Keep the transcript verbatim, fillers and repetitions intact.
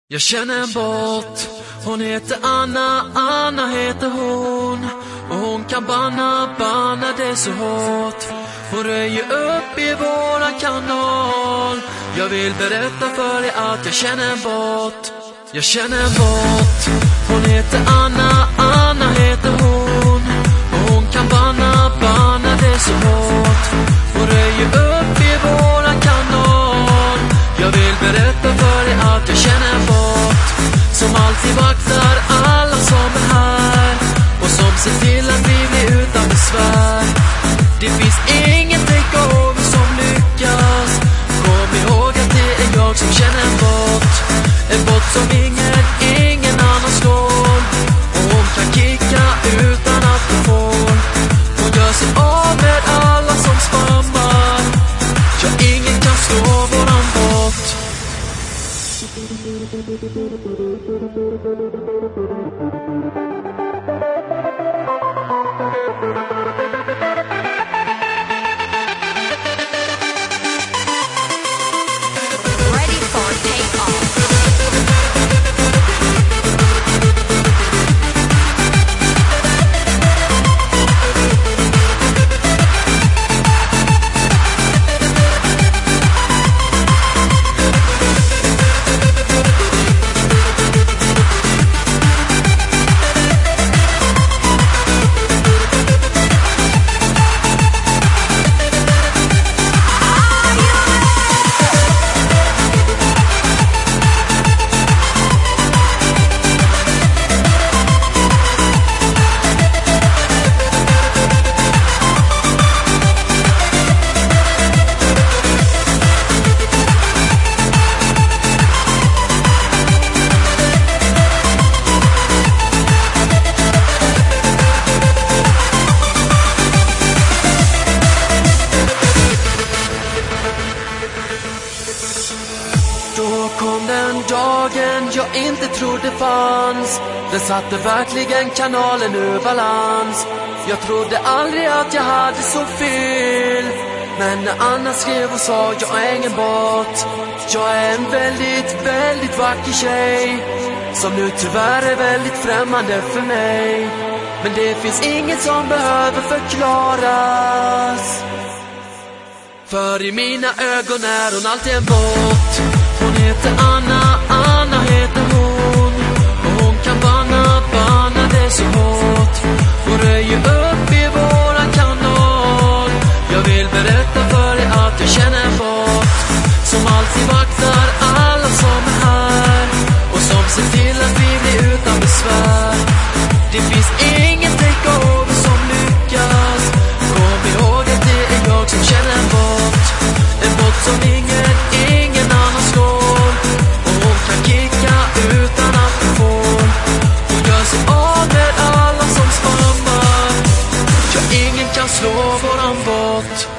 Jag känner en bot, hon heter Anna, Anna heter hon. Och hon kan banna, banna det så hårt. Hon röjer upp i våran kanal. Jag vill berätta för dig att jag känner en bot. Jag känner en bot, hon heter Anna, Anna heter hon. Och hon kan banna, banna det så hårt. Hon röjer upp i våran kanal. Jag vill berätta för dig att jag känner en bot som alltid vaktar alla som är här och som ser till att vi blir utan besvär. Det finns ingen takeover som lyckas. Kom ihåg att det är jag som känner en bot. En bot som ingen, ingen annan slår. Och hon kan kicka utan att hon får. Hon gör sig av med alla som spammar. Ja, ingen kan slå våran bot. Då kom den dagen jag inte trodde fanns. Den satte verkligen kanalen ur balans. Jag trodde aldrig att jag hade så fel. Men när Anna skrev och sa jag är ingen bot. Jag är en väldigt, väldigt vacker tjej som nu tyvärr är väldigt främmande för mig. Men det finns inget som behöver förklaras. För i mina ögon är hon alltid en bot. Hon heter Anna, Anna heter hon. Och hon kan banna, banna det så hårt. Hon röjer upp i våran kanal. Jag vill berätta för dig att jag känner en bot som alltid vaktar alla som är här och som ser till att vi blir utan besvär. Det finns ingen takeover som lyckas. Kom ihåg att det är jag som känner en bot. En bot som ingen, ingen annan slår. Och hon kan kicka utan att hon får. Hon gör sig av med alla som spammar. Ja, ingen kan slå våran bot.